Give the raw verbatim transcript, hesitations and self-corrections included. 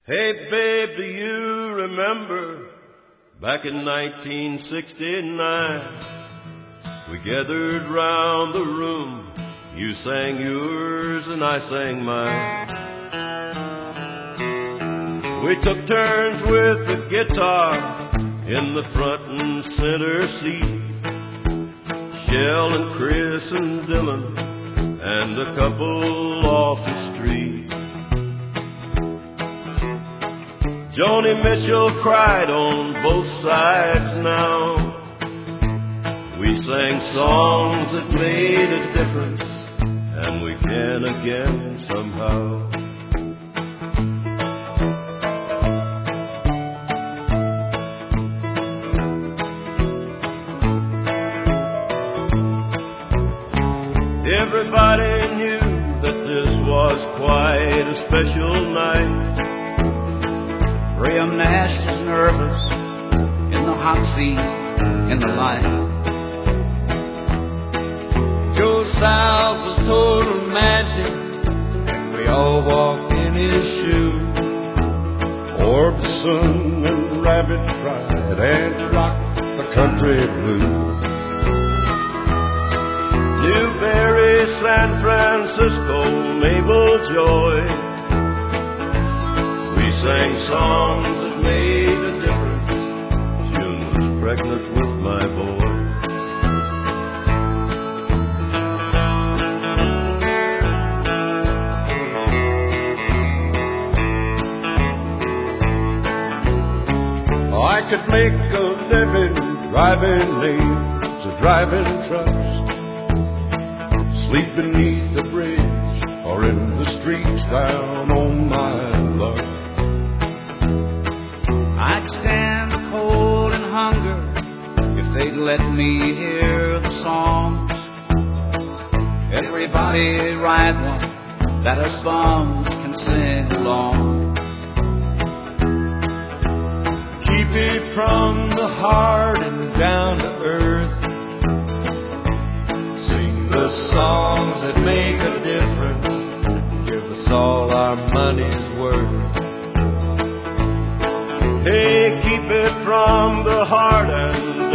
Hey babe, do you remember back in nineteen sixty-nine? We gathered round the room, you sang yours and I sang mine. We took turns with the guitar in the front and center seat. Shell and Chris and Dylan and a couple off the street. Joni Mitchell cried on both sides now. We sang songs that made a difference, and we can again somehow. Everybody knew that this was quite a special night. Graham Nash was nervous in the hot seat in the light. Joe South was total magic, and we all walked in his shoes. Orbison and Rabbit cried and rocked the country blues. Newberry, San Francisco, Mabel Joy. We sang songs that made a difference. June was pregnant with my boy. I could make a living driving names or driving trucks, sleep beneath the bridge or in the streets down on my luck. I'd stand the cold and hunger if they'd let me hear the songs. Everybody write one that us bums can sing along. Keep it from the heart and down to earth. Sing the songs that make a difference. Give us all our money's worth. Hey, keep it from the heart and